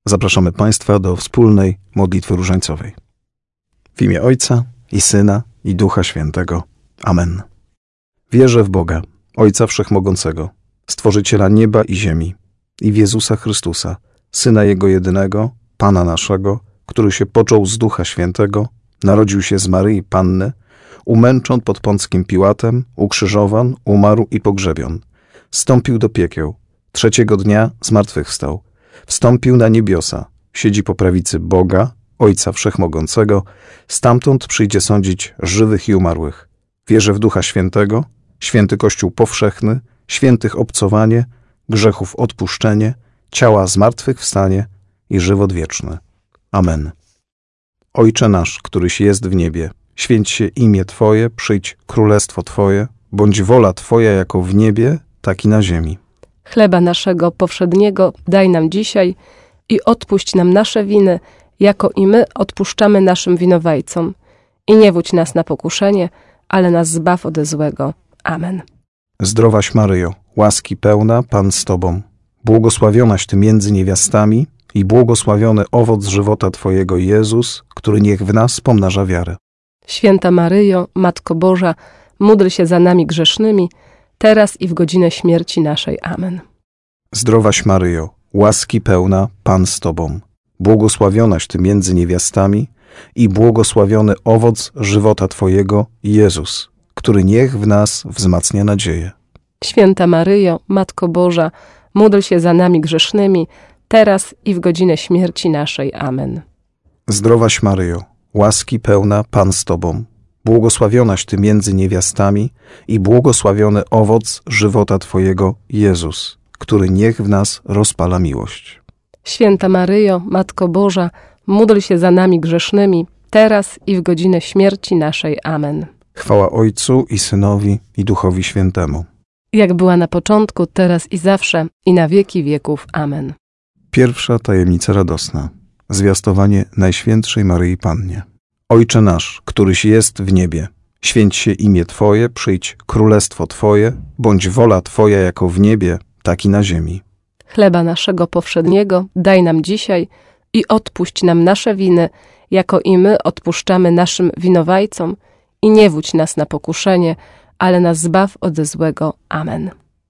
Zapraszamy Państwa do wspólnej modlitwy różańcowej. W imię Ojca i Syna i Ducha Świętego. Amen. Wierzę w Boga, Ojca Wszechmogącego, Stworzyciela nieba i ziemi, i w Jezusa Chrystusa, Syna Jego jedynego, Pana naszego, który się począł z Ducha Świętego, narodził się z Maryi Panny, umęczon pod Pąckim Piłatem, ukrzyżowan, umarł i pogrzebion. Zstąpił do piekieł, trzeciego dnia zmartwychwstał. Wstąpił na niebiosa, siedzi po prawicy Boga, Ojca Wszechmogącego, stamtąd przyjdzie sądzić żywych i umarłych. Wierzę w Ducha Świętego, święty Kościół powszechny, świętych obcowanie, grzechów odpuszczenie, ciała zmartwychwstanie i żywot wieczny. Amen. Ojcze nasz, któryś jest w niebie, święć się imię Twoje, przyjdź królestwo Twoje, bądź wola Twoja jako w niebie, tak i na ziemi. Chleba naszego powszedniego daj nam dzisiaj i odpuść nam nasze winy, jako i my odpuszczamy naszym winowajcom. I nie wódź nas na pokuszenie, ale nas zbaw ode złego. Amen. Zdrowaś Maryjo, łaski pełna, Pan z Tobą, błogosławionaś Ty między niewiastami i błogosławiony owoc żywota Twojego Jezus, który niech w nas pomnaża wiarę. Święta Maryjo, Matko Boża, módl się za nami grzesznymi, teraz i w godzinę śmierci naszej. Amen. Zdrowaś Maryjo, łaski pełna, Pan z Tobą, błogosławionaś Ty między niewiastami i błogosławiony owoc żywota Twojego Jezus, który niech w nas wzmacnia nadzieję. Święta Maryjo, Matko Boża, módl się za nami grzesznymi, teraz i w godzinę śmierci naszej. Amen. Zdrowaś Maryjo, łaski pełna, Pan z Tobą, błogosławionaś Ty między niewiastami i błogosławiony owoc żywota Twojego Jezus, który niech w nas rozpala miłość. Święta Maryjo, Matko Boża, módl się za nami grzesznymi, teraz i w godzinę śmierci naszej. Amen. Chwała Ojcu i Synowi i Duchowi Świętemu. Jak była na początku, teraz i zawsze, i na wieki wieków. Amen. Pierwsza tajemnica radosna. Zwiastowanie Najświętszej Maryi Pannie. Ojcze nasz, któryś jest w niebie, święć się imię Twoje, przyjdź królestwo Twoje, bądź wola Twoja jako w niebie, tak i na ziemi. Chleba naszego powszedniego daj nam dzisiaj i odpuść nam nasze winy, jako i my odpuszczamy naszym winowajcom, i nie wódź nas na pokuszenie, ale nas zbaw ode złego. Amen.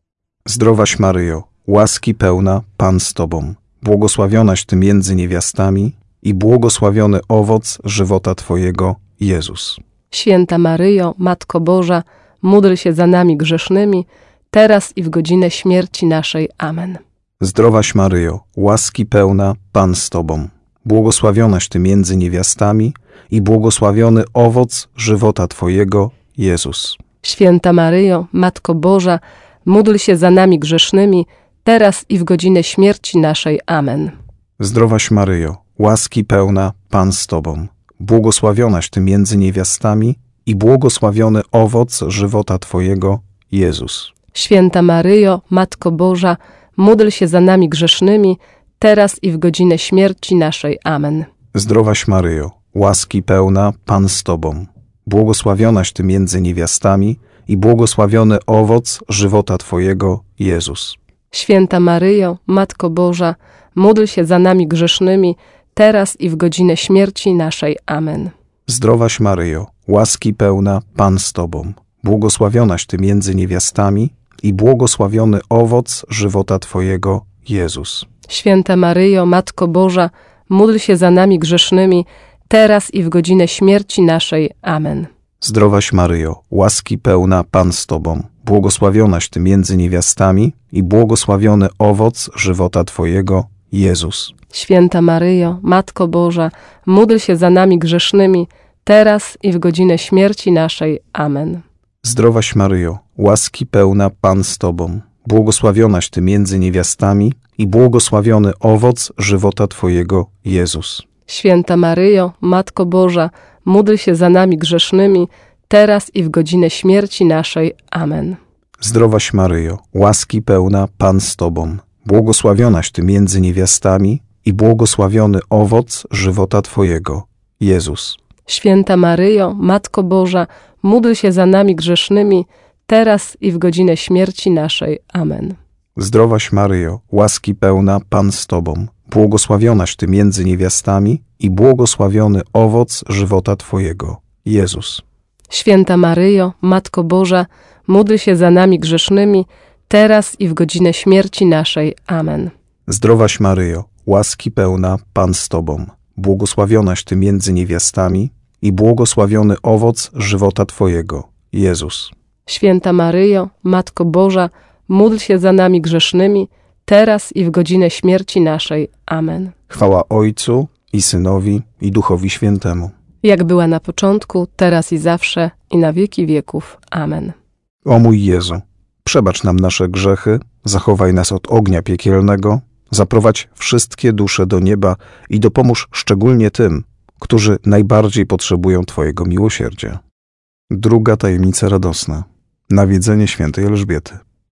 Zdrowaś Maryjo, łaski pełna, Pan z Tobą, błogosławionaś Ty między niewiastami i błogosławiony owoc żywota Twojego Jezus. Święta Maryjo, Matko Boża, módl się za nami grzesznymi, teraz i w godzinę śmierci naszej. Amen. Zdrowaś Maryjo, łaski pełna, Pan z Tobą, błogosławionaś Ty między niewiastami i błogosławiony owoc żywota Twojego Jezus. Święta Maryjo, Matko Boża, módl się za nami grzesznymi, teraz i w godzinę śmierci naszej. Amen. Zdrowaś Maryjo, łaski pełna, Pan z Tobą, błogosławionaś Ty między niewiastami i błogosławiony owoc żywota Twojego Jezus. Święta Maryjo, Matko Boża, módl się za nami grzesznymi, teraz i w godzinę śmierci naszej. Amen. Zdrowaś Maryjo, łaski pełna, Pan z Tobą, błogosławionaś Ty między niewiastami i błogosławiony owoc żywota Twojego Jezus. Święta Maryjo, Matko Boża, módl się za nami grzesznymi, teraz i w godzinę śmierci naszej. Amen. Zdrowaś Maryjo, łaski pełna, Pan z Tobą, błogosławionaś Ty między niewiastami i błogosławiony owoc żywota Twojego Jezus. Święta Maryjo, Matko Boża, módl się za nami grzesznymi, teraz i w godzinę śmierci naszej. Amen. Zdrowaś Maryjo, łaski pełna, Pan z Tobą, błogosławionaś Ty między niewiastami i błogosławiony owoc żywota Twojego Jezus. Święta Maryjo, Matko Boża, módl się za nami grzesznymi, teraz i w godzinę śmierci naszej. Amen. Zdrowaś Maryjo, łaski pełna, Pan z Tobą, błogosławionaś Ty między niewiastami i błogosławiony owoc żywota Twojego Jezus. Święta Maryjo, Matko Boża, módl się za nami grzesznymi, teraz i w godzinę śmierci naszej. Amen. Zdrowaś Maryjo, łaski pełna, Pan z Tobą, błogosławionaś Ty między niewiastami i błogosławiony owoc żywota Twojego, Jezus. Święta Maryjo, Matko Boża, módl się za nami grzesznymi, teraz i w godzinę śmierci naszej. Amen. Zdrowaś Maryjo, łaski pełna, Pan z Tobą, błogosławionaś Ty między niewiastami i błogosławiony owoc żywota Twojego, Jezus. Święta Maryjo, Matko Boża, módl się za nami grzesznymi, teraz i w godzinę śmierci naszej. Amen. Zdrowaś Maryjo, łaski pełna, Pan z Tobą, błogosławionaś Ty między niewiastami i błogosławiony owoc żywota Twojego, Jezus. Święta Maryjo, Matko Boża, módl się za nami grzesznymi, teraz i w godzinę śmierci naszej. Amen. Chwała Ojcu i Synowi i Duchowi Świętemu. Jak była na początku, teraz i zawsze, i na wieki wieków. Amen. O mój Jezu, przebacz nam nasze grzechy, zachowaj nas od ognia piekielnego, zaprowadź wszystkie dusze do nieba i dopomóż szczególnie tym, którzy najbardziej potrzebują Twojego miłosierdzia. Druga tajemnica radosna. Nawiedzenie świętej Elżbiety.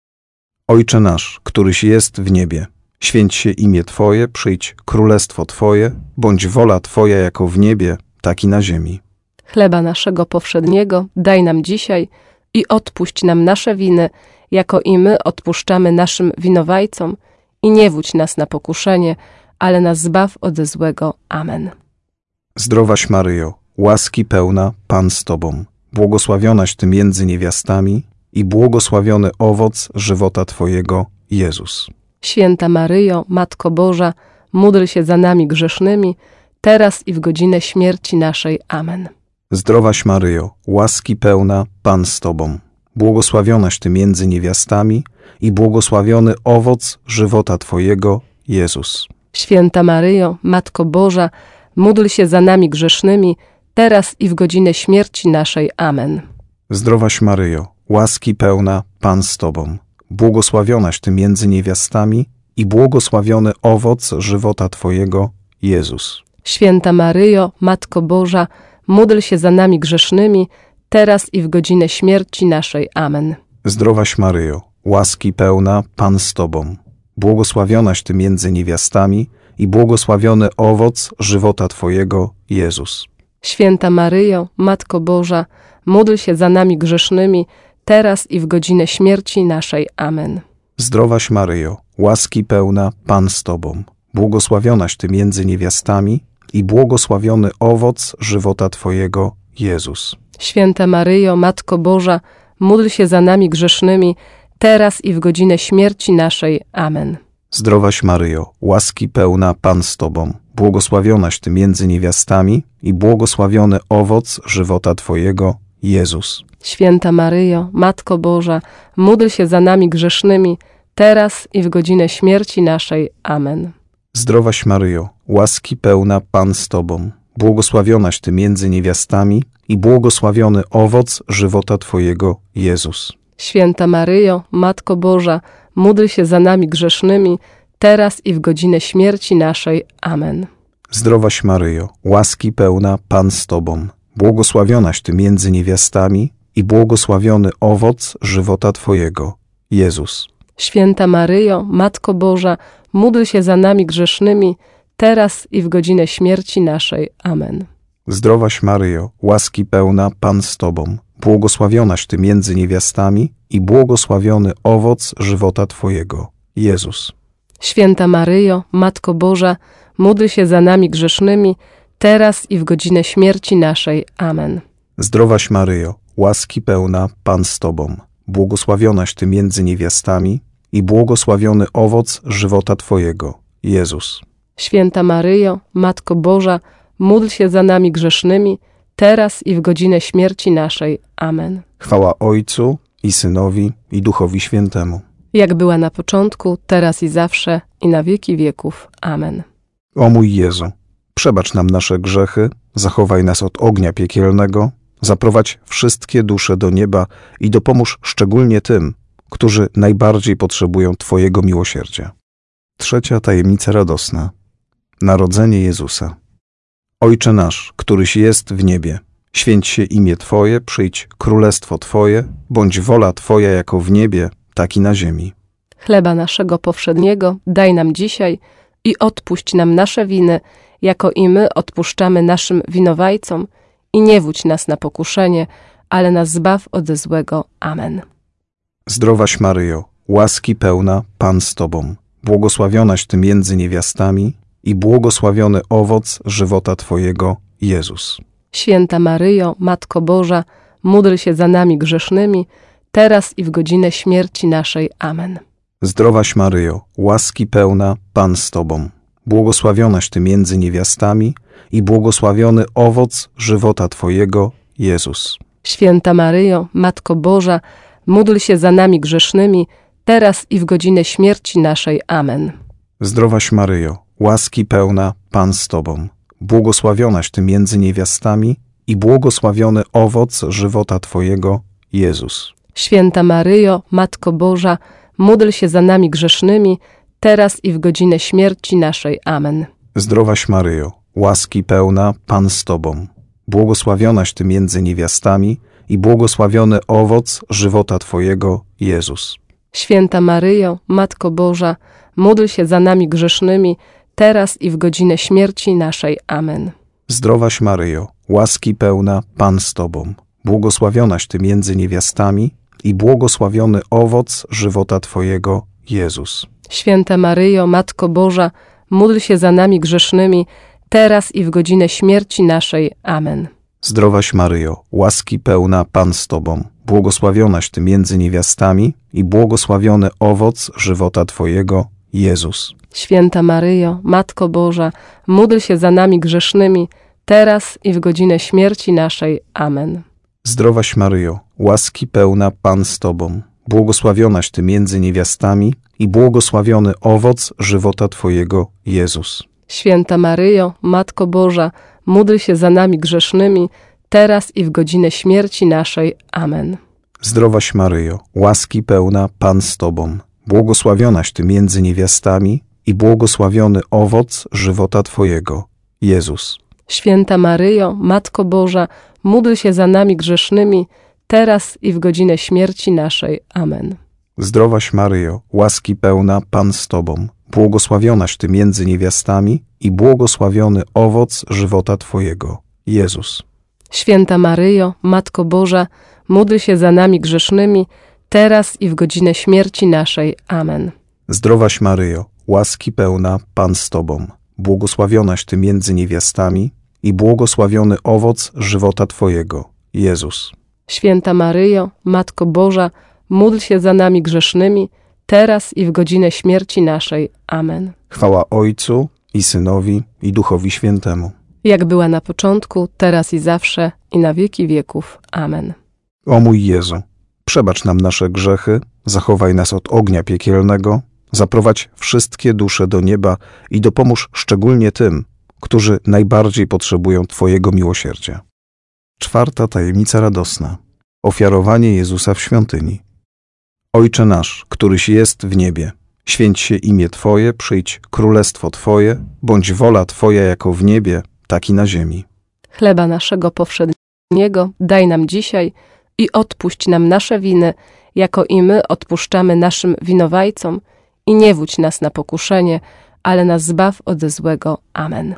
Ojcze nasz, któryś jest w niebie, święć się imię Twoje, przyjdź królestwo Twoje, bądź wola Twoja jako w niebie, tak i na ziemi. Chleba naszego powszedniego daj nam dzisiaj i odpuść nam nasze winy, jako i my odpuszczamy naszym winowajcom, i nie wódź nas na pokuszenie, ale nas zbaw ode złego. Amen. Zdrowaś Maryjo, łaski pełna, Pan z Tobą, błogosławionaś Ty między niewiastami i błogosławiony owoc żywota Twojego, Jezus. Święta Maryjo, Matko Boża, módl się za nami grzesznymi, teraz i w godzinę śmierci naszej. Amen. Zdrowaś Maryjo, łaski pełna, Pan z Tobą, błogosławionaś Ty między niewiastami i błogosławiony owoc żywota Twojego, Jezus. Święta Maryjo, Matko Boża, módl się za nami grzesznymi, teraz i w godzinę śmierci naszej. Amen. Zdrowaś Maryjo, łaski pełna, Pan z Tobą, błogosławionaś Ty między niewiastami i błogosławiony owoc żywota Twojego, Jezus. Święta Maryjo, Matko Boża, módl się za nami grzesznymi, teraz i w godzinę śmierci naszej. Amen. Zdrowaś Maryjo, łaski pełna, Pan z Tobą, błogosławionaś Ty między niewiastami i błogosławiony owoc żywota Twojego, Jezus. Święta Maryjo, Matko Boża, módl się za nami grzesznymi, teraz i w godzinę śmierci naszej. Amen. Zdrowaś Maryjo, łaski pełna, Pan z Tobą, błogosławionaś Ty między niewiastami i błogosławiony owoc żywota Twojego, Jezus. Święta Maryjo, Matko Boża, módl się za nami grzesznymi, teraz i w godzinę śmierci naszej. Amen. Zdrowaś Maryjo, łaski pełna, Pan z Tobą, błogosławionaś Ty między niewiastami i błogosławiony owoc żywota Twojego, Jezus. Święta Maryjo, Matko Boża, módl się za nami grzesznymi, teraz i w godzinę śmierci naszej. Amen. Zdrowaś Maryjo, łaski pełna, Pan z Tobą, błogosławionaś Ty między niewiastami i błogosławiony owoc żywota Twojego, Jezus. Święta Maryjo, Matko Boża, módl się za nami grzesznymi, teraz i w godzinę śmierci naszej. Amen. Zdrowaś Maryjo, łaski pełna, Pan z Tobą, błogosławionaś Ty między niewiastami i błogosławiony owoc żywota Twojego, Jezus. Święta Maryjo, Matko Boża, módl się za nami grzesznymi, teraz i w godzinę śmierci naszej. Amen. Zdrowaś Maryjo, łaski pełna, Pan z Tobą, błogosławionaś Ty między niewiastami i błogosławiony owoc żywota Twojego, Jezus. Święta Maryjo, Matko Boża, módl się za nami grzesznymi, teraz i w godzinę śmierci naszej. Amen. Zdrowaś Maryjo, łaski pełna, Pan z Tobą, błogosławionaś Ty między niewiastami i błogosławiony owoc żywota Twojego, Jezus. Święta Maryjo, Matko Boża, módl się za nami grzesznymi, teraz i w godzinę śmierci naszej. Amen. Chwała Ojcu i Synowi i Duchowi Świętemu. Jak była na początku, teraz i zawsze, i na wieki wieków. Amen. O mój Jezu, przebacz nam nasze grzechy, zachowaj nas od ognia piekielnego, zaprowadź wszystkie dusze do nieba i dopomóż szczególnie tym, którzy najbardziej potrzebują Twojego miłosierdzia. Trzecia tajemnica radosna. Narodzenie Jezusa. Ojcze nasz, któryś jest w niebie, święć się imię Twoje, przyjdź królestwo Twoje, bądź wola Twoja jako w niebie, tak i na ziemi. Chleba naszego powszedniego daj nam dzisiaj i odpuść nam nasze winy, jako i my odpuszczamy naszym winowajcom, i nie wódź nas na pokuszenie, ale nas zbaw ode złego. Amen. Zdrowaś Maryjo, łaski pełna, Pan z Tobą, błogosławionaś Ty między niewiastami i błogosławiony owoc żywota Twojego, Jezus. Święta Maryjo, Matko Boża, módl się za nami grzesznymi, teraz i w godzinę śmierci naszej. Amen. Zdrowaś Maryjo, łaski pełna, Pan z Tobą, błogosławionaś Ty między niewiastami i błogosławiony owoc żywota Twojego, Jezus. Święta Maryjo, Matko Boża, módl się za nami grzesznymi, teraz i w godzinę śmierci naszej. Amen. Zdrowaś Maryjo, łaski pełna, Pan z Tobą, błogosławionaś Ty między niewiastami i błogosławiony owoc żywota Twojego, Jezus. Święta Maryjo, Matko Boża, módl się za nami grzesznymi, teraz i w godzinę śmierci naszej. Amen. Zdrowaś Maryjo, łaski pełna, Pan z Tobą, błogosławionaś Ty między niewiastami i błogosławiony owoc żywota Twojego, Jezus. Święta Maryjo, Matko Boża, módl się za nami grzesznymi, teraz i w godzinę śmierci naszej. Amen. Zdrowaś Maryjo, łaski pełna, Pan z Tobą, błogosławionaś Ty między niewiastami i błogosławiony owoc żywota Twojego, Jezus. Święta Maryjo, Matko Boża, módl się za nami grzesznymi, teraz i w godzinę śmierci naszej. Amen. Zdrowaś Maryjo, łaski pełna, Pan z Tobą, błogosławionaś Ty między niewiastami i błogosławiony owoc żywota Twojego, Jezus. Święta Maryjo, Matko Boża, módl się za nami grzesznymi, teraz i w godzinę śmierci naszej. Amen. Zdrowaś Maryjo, łaski pełna, Pan z Tobą, błogosławionaś Ty między niewiastami i błogosławiony owoc żywota Twojego, Jezus. Święta Maryjo, Matko Boża, módl się za nami grzesznymi, teraz i w godzinę śmierci naszej. Amen. Zdrowaś Maryjo, łaski pełna, Pan z Tobą, błogosławionaś Ty między niewiastami i błogosławiony owoc żywota Twojego, Jezus. Święta Maryjo, Matko Boża, módl się za nami grzesznymi, teraz i w godzinę śmierci naszej. Amen. Zdrowaś Maryjo, łaski pełna, Pan z Tobą, błogosławionaś Ty między niewiastami i błogosławiony owoc żywota Twojego, Jezus. Święta Maryjo, Matko Boża, módl się za nami grzesznymi, teraz i w godzinę śmierci naszej. Amen. Zdrowaś Maryjo, łaski pełna, Pan z Tobą, błogosławionaś Ty między niewiastami i błogosławiony owoc żywota Twojego, Jezus. Święta Maryjo, Matko Boża, módl się za nami grzesznymi, teraz i w godzinę śmierci naszej. Amen. Chwała Ojcu i Synowi i Duchowi Świętemu. Jak była na początku, teraz i zawsze, i na wieki wieków. Amen. O mój Jezu, przebacz nam nasze grzechy, zachowaj nas od ognia piekielnego, zaprowadź wszystkie dusze do nieba i dopomóż szczególnie tym, którzy najbardziej potrzebują Twojego miłosierdzia. Czwarta tajemnica radosna. Ofiarowanie Jezusa w świątyni. Ojcze nasz, któryś jest w niebie, święć się imię Twoje, przyjdź królestwo Twoje, bądź wola Twoja jako w niebie, tak i na ziemi. Chleba naszego powszedniego daj nam dzisiaj i odpuść nam nasze winy, jako i my odpuszczamy naszym winowajcom, i nie wódź nas na pokuszenie, ale nas zbaw ode złego. Amen.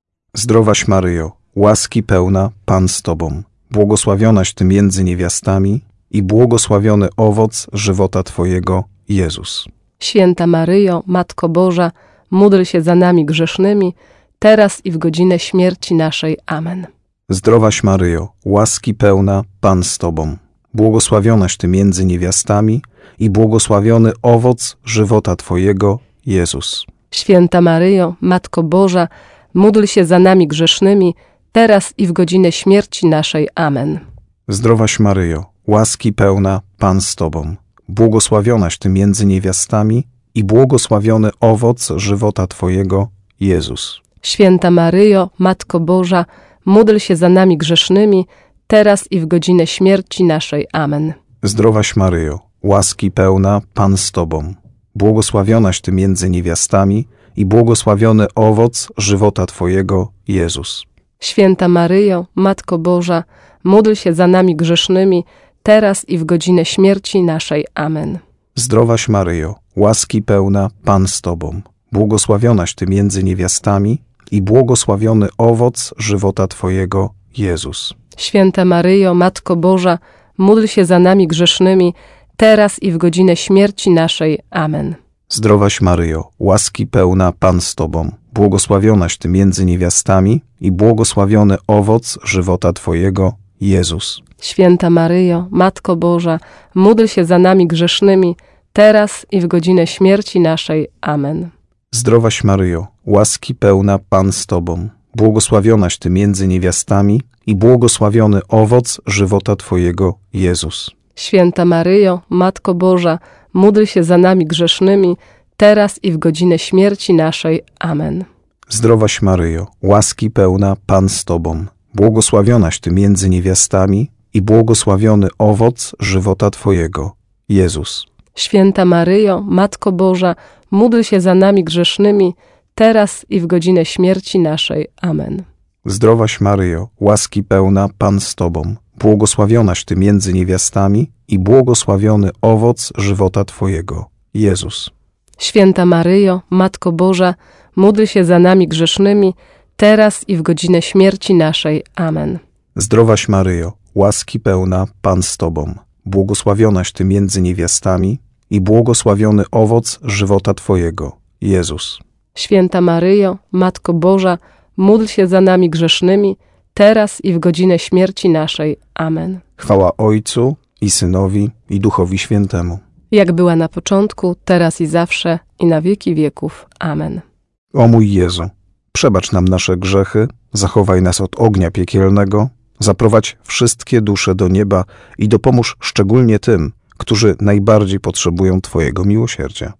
Zdrowaś Maryjo, łaski pełna, Pan z Tobą, błogosławionaś Ty między niewiastami i błogosławiony owoc żywota Twojego, Jezus. Święta Maryjo, Matko Boża, módl się za nami grzesznymi, teraz i w godzinę śmierci naszej. Amen. Zdrowaś Maryjo, łaski pełna, Pan z Tobą, błogosławionaś Ty między niewiastami i błogosławiony owoc żywota Twojego, Jezus. Święta Maryjo, Matko Boża, módl się za nami grzesznymi, teraz i w godzinę śmierci naszej. Amen. Zdrowaś Maryjo, łaski pełna, Pan z Tobą, błogosławionaś Ty między niewiastami i błogosławiony owoc żywota Twojego, Jezus. Święta Maryjo, Matko Boża, módl się za nami grzesznymi, teraz i w godzinę śmierci naszej. Amen. Zdrowaś Maryjo, łaski pełna, Pan z Tobą, błogosławionaś Ty między niewiastami i błogosławiony owoc żywota Twojego, Jezus. Święta Maryjo, Matko Boża, módl się za nami grzesznymi, teraz i w godzinę śmierci naszej. Amen. Zdrowaś Maryjo, łaski pełna, Pan z Tobą, błogosławionaś Ty między niewiastami i błogosławiony owoc żywota Twojego, Jezus. Święta Maryjo, Matko Boża, módl się za nami grzesznymi, teraz i w godzinę śmierci naszej. Amen. Zdrowaś Maryjo, łaski pełna, Pan z Tobą, błogosławionaś Ty między niewiastami i błogosławiony owoc żywota Twojego, Jezus. Święta Maryjo, Matko Boża, módl się za nami grzesznymi, teraz i w godzinę śmierci naszej. Amen. Zdrowaś Maryjo, łaski pełna, Pan z Tobą, błogosławionaś Ty między niewiastami i błogosławiony owoc żywota Twojego, Jezus. Święta Maryjo, Matko Boża, módl się za nami grzesznymi, teraz i w godzinę śmierci naszej. Amen. Zdrowaś Maryjo, łaski pełna, Pan z Tobą, błogosławionaś Ty między niewiastami i błogosławiony owoc żywota Twojego, Jezus. Święta Maryjo, Matko Boża, módl się za nami grzesznymi, teraz i w godzinę śmierci naszej. Amen. Zdrowaś Maryjo, łaski pełna, Pan z Tobą, błogosławionaś Ty między niewiastami i błogosławiony owoc żywota Twojego, Jezus. Święta Maryjo, Matko Boża, módl się za nami grzesznymi, teraz i w godzinę śmierci naszej. Amen. Zdrowaś Maryjo, łaski pełna, Pan z Tobą, błogosławionaś Ty między niewiastami i błogosławiony owoc żywota Twojego, Jezus. Święta Maryjo, Matko Boża, módl się za nami grzesznymi, teraz i w godzinę śmierci naszej. Amen. Chwała Ojcu i Synowi i Duchowi Świętemu. Jak była na początku, teraz i zawsze, i na wieki wieków. Amen. O mój Jezu, przebacz nam nasze grzechy, zachowaj nas od ognia piekielnego, zaprowadź wszystkie dusze do nieba i dopomóż szczególnie tym, którzy najbardziej potrzebują Twojego miłosierdzia.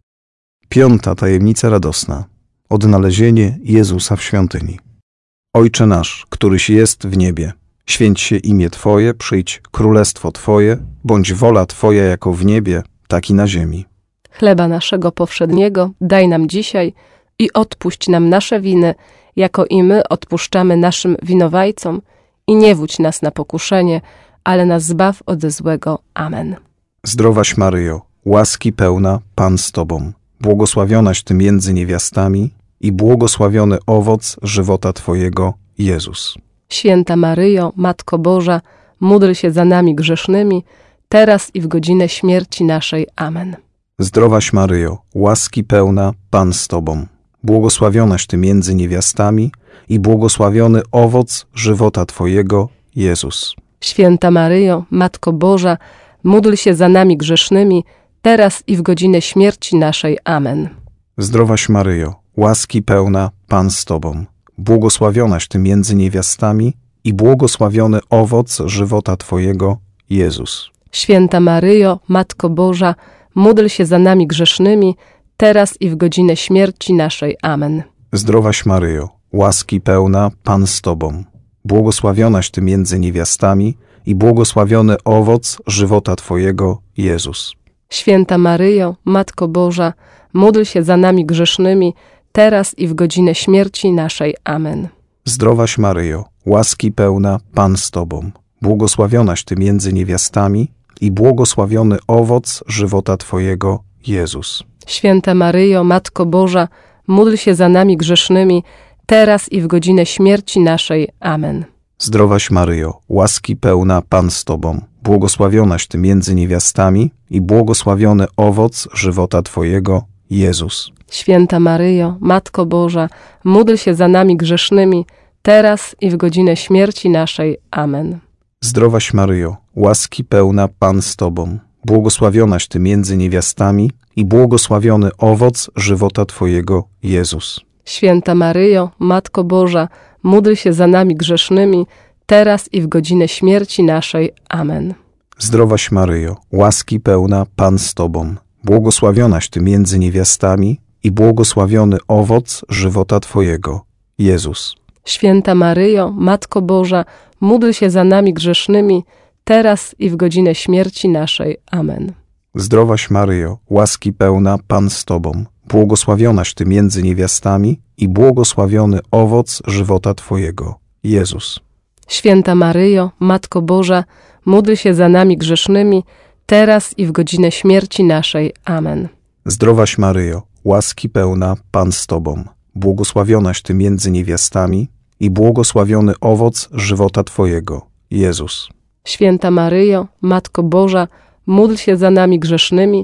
5. tajemnica radosna. Odnalezienie Jezusa w świątyni. Ojcze nasz, któryś jest w niebie, święć się imię Twoje, przyjdź królestwo Twoje, bądź wola Twoja jako w niebie, tak i na ziemi. Chleba naszego powszedniego daj nam dzisiaj i odpuść nam nasze winy, jako i my odpuszczamy naszym winowajcom, i nie wódź nas na pokuszenie, ale nas zbaw ode złego. Amen. Zdrowaś Maryjo, łaski pełna, Pan z Tobą, błogosławionaś Ty między niewiastami i błogosławiony owoc żywota Twojego, Jezus. Święta Maryjo, Matko Boża, módl się za nami grzesznymi, teraz i w godzinę śmierci naszej. Amen. Zdrowaś Maryjo, łaski pełna, Pan z Tobą, błogosławionaś Ty między niewiastami i błogosławiony owoc żywota Twojego, Jezus. Święta Maryjo, Matko Boża, módl się za nami grzesznymi, teraz i w godzinę śmierci naszej. Amen. Zdrowaś Maryjo, łaski pełna, Pan z Tobą, błogosławionaś Ty między niewiastami i błogosławiony owoc żywota Twojego, Jezus. Święta Maryjo, Matko Boża, módl się za nami grzesznymi, teraz i w godzinę śmierci naszej. Amen. Zdrowaś Maryjo, łaski pełna, Pan z Tobą, błogosławionaś Ty między niewiastami i błogosławiony owoc żywota Twojego, Jezus. Święta Maryjo, Matko Boża, módl się za nami grzesznymi, teraz i w godzinę śmierci naszej. Amen. Zdrowaś Maryjo, łaski pełna, Pan z Tobą, błogosławionaś Ty między niewiastami i błogosławiony owoc żywota Twojego, Jezus. Święta Maryjo, Matko Boża, módl się za nami grzesznymi, teraz i w godzinę śmierci naszej. Amen. Zdrowaś Maryjo, łaski pełna, Pan z Tobą, błogosławionaś Ty między niewiastami i błogosławiony owoc żywota Twojego, Jezus. Święta Maryjo, Matko Boża, módl się za nami grzesznymi, teraz i w godzinę śmierci naszej. Amen. Zdrowaś Maryjo, łaski pełna, Pan z Tobą, błogosławionaś Ty między niewiastami i błogosławiony owoc żywota Twojego, Jezus. Święta Maryjo, Matko Boża, módl się za nami grzesznymi, teraz i w godzinę śmierci naszej. Amen. Zdrowaś Maryjo, łaski pełna, Pan z Tobą, błogosławionaś Ty między niewiastami i błogosławiony owoc żywota Twojego, Jezus. Święta Maryjo, Matko Boża, módl się za nami grzesznymi, teraz i w godzinę śmierci naszej. Amen. Zdrowaś Maryjo, łaski pełna, Pan z Tobą, błogosławionaś Ty między niewiastami i błogosławiony owoc żywota Twojego, Jezus. Święta Maryjo, Matko Boża, módl się za nami grzesznymi, teraz i w godzinę śmierci naszej. Amen. Zdrowaś Maryjo, łaski pełna, Pan z Tobą, błogosławionaś Ty między niewiastami i błogosławiony owoc żywota Twojego, Jezus. Święta Maryjo, Matko Boża, módl się za nami grzesznymi,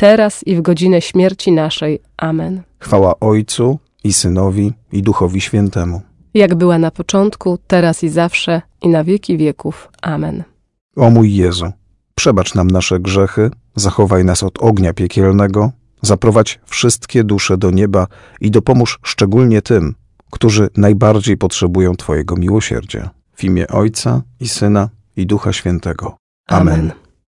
teraz i w godzinę śmierci naszej. Amen. Chwała Ojcu i Synowi, i Duchowi Świętemu. Jak była na początku, teraz i zawsze, i na wieki wieków. Amen. O mój Jezu, przebacz nam nasze grzechy, zachowaj nas od ognia piekielnego, zaprowadź wszystkie dusze do nieba i dopomóż szczególnie tym, którzy najbardziej potrzebują Twojego miłosierdzia. W imię Ojca i Syna, i Ducha Świętego. Amen.